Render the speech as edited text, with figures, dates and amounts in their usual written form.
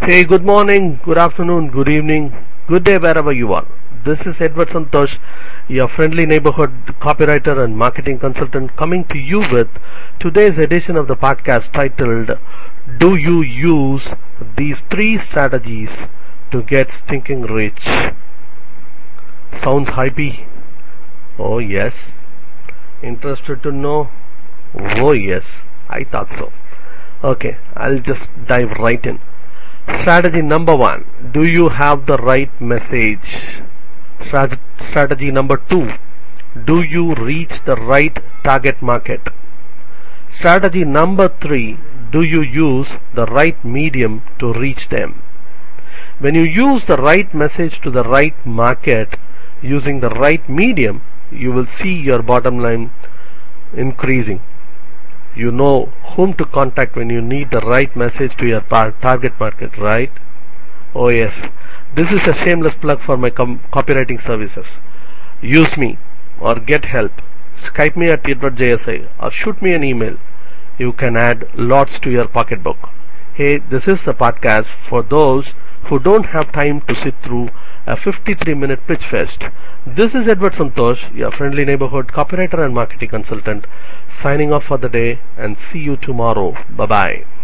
Hey, good morning, good afternoon, good evening, good day wherever you are. This is Edward Santosh, your friendly neighborhood copywriter and marketing consultant, coming to you with today's edition of the podcast titled, Do You Use These 3 Strategies to Get Stinking Rich? Sounds hypey? Oh yes. Interested to know? Oh yes, I thought so. Okay, I'll just dive right in. Strategy number 1. Do you have the right message? Strategy number 2. Do you reach the right target market? Strategy number 3. Do you use the right medium to reach them? When you use the right message to the right market using the right medium, you will see your bottom line increasing. You know whom to contact when you need the right message to your target market, right? Oh yes, this is a shameless plug for my copywriting services. Use me or get help. Skype me at edwardjsi or shoot me an email. You can add lots to your pocketbook. Hey, this is the podcast for those who don't have time to sit through a 53-minute pitch fest. This is Edward Santosh, your friendly neighborhood copywriter and marketing consultant, signing off for the day, and see you tomorrow. Bye-bye.